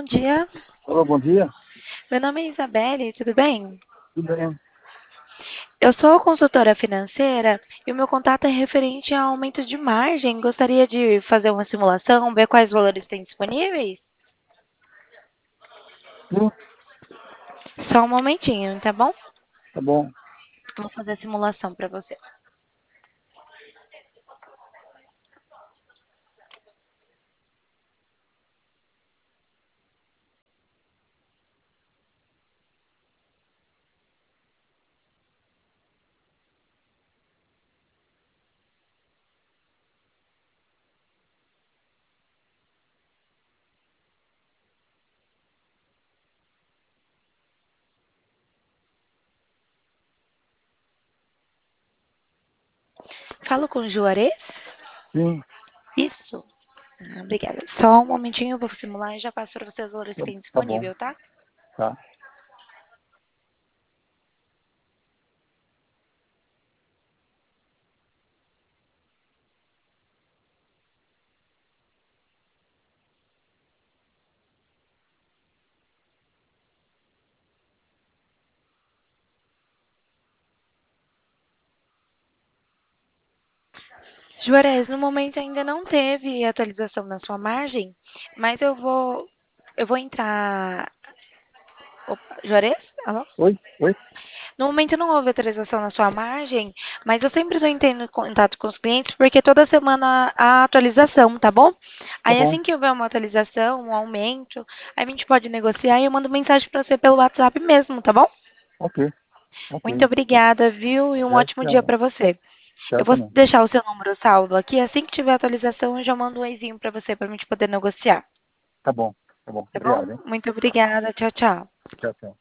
bom dia. Olá, bom dia. Meu nome é Isabelle, tudo bem? Tudo bem? Eu sou consultora financeira e o meu contato é referente a aumento de margem. Gostaria de fazer uma simulação, ver quais valores têm disponíveis? Sim, Só um momentinho, tá bom? tá bom. Vou fazer a simulação para você. Falo com o Juarez? Sim, Isso. Obrigada. Só um momentinho, eu vou simular e já passo para você os valores que tá, tem tá bom. disponível, tá? Tá. Juarez, no momento ainda não teve atualização na sua margem, mas eu vou entrar. Opa, Juarez? Alô? Oi? Oi? No momento não houve atualização na sua margem, mas eu sempre estou entrando em contato com os clientes porque toda semana há atualização, tá bom? Tá Aí bom. assim que houver uma atualização, um aumento, aí a gente pode negociar e eu mando mensagem para você pelo WhatsApp mesmo, tá bom? Ok, ok. Muito obrigada, viu? E um Já, ótimo dia tchau. para você. Eu Tchau vou também. deixar o seu número salvo aqui. Assim que tiver atualização, eu já mando um eizinho para você para a gente poder negociar. Tá bom, tá bom. Tá bom? Obrigado, hein? Muito obrigada. Tchau, tchau. Tchau, tchau.